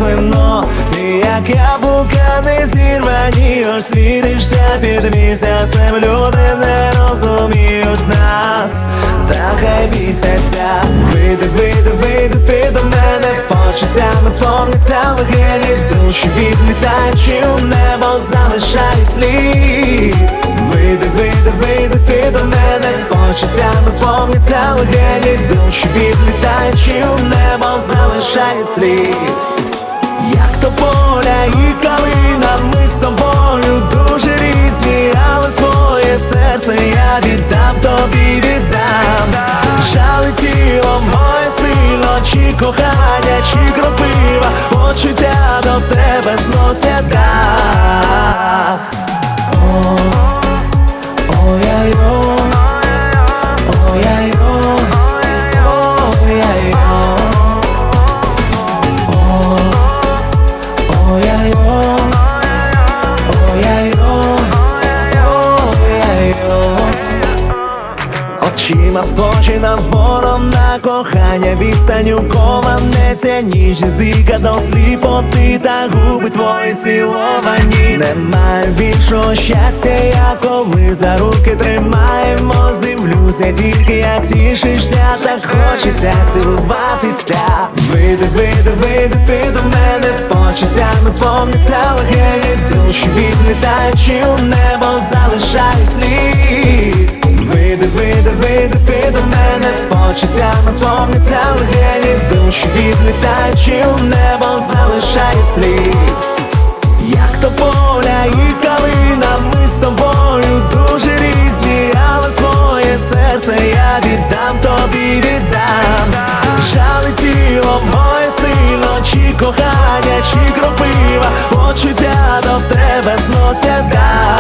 вино. Ти як яблука не зірвані, ось світишся під місяцем. Люди не розуміють нас, та хай бісяться. Вийди, вийди, вийди ти до мене, почуттями повняться легені, душі відлітаючи у небо залишають слід. Вийди, вийди, вийди ти до мене, почуттями повняться легені, душі відлітаючи у небо залишають слід. Як тополя і калина, ми з тобою дуже різні, але своє серце я віддам, тобі віддам. Жали тіло моє сильно, чи кохання, чи кропива, почуття до тебе зносять дах. Ой-ой-ой, ой-ой-ой, ой-ой-ой, ой-ой-ой, ой-ой-ой. Очима схожі на ворон, на кохання відстаню кованеться, ніжність дика до сліпоти, та губи твої ціловані. Немає більшого щастя, я коли за руки тримаємось. Дивлюся тільки, як тішишся, так хочеться цілуватися. Вийди, вийди, вийди ти до мене, почуттями повняться легені, душі відлітаючи у небо залишають слід. Вийди, вийди, вийди ти до мене, почуттями повняться легені, душі відлітаючи у небо залишають слід. Як тополя і калина, ми з тобою дуже різні, але своє серце я віддам, тобі віддам. Жали тіло моє сильно, чи кохання, чи кропива, почуття до тебе зносять дах.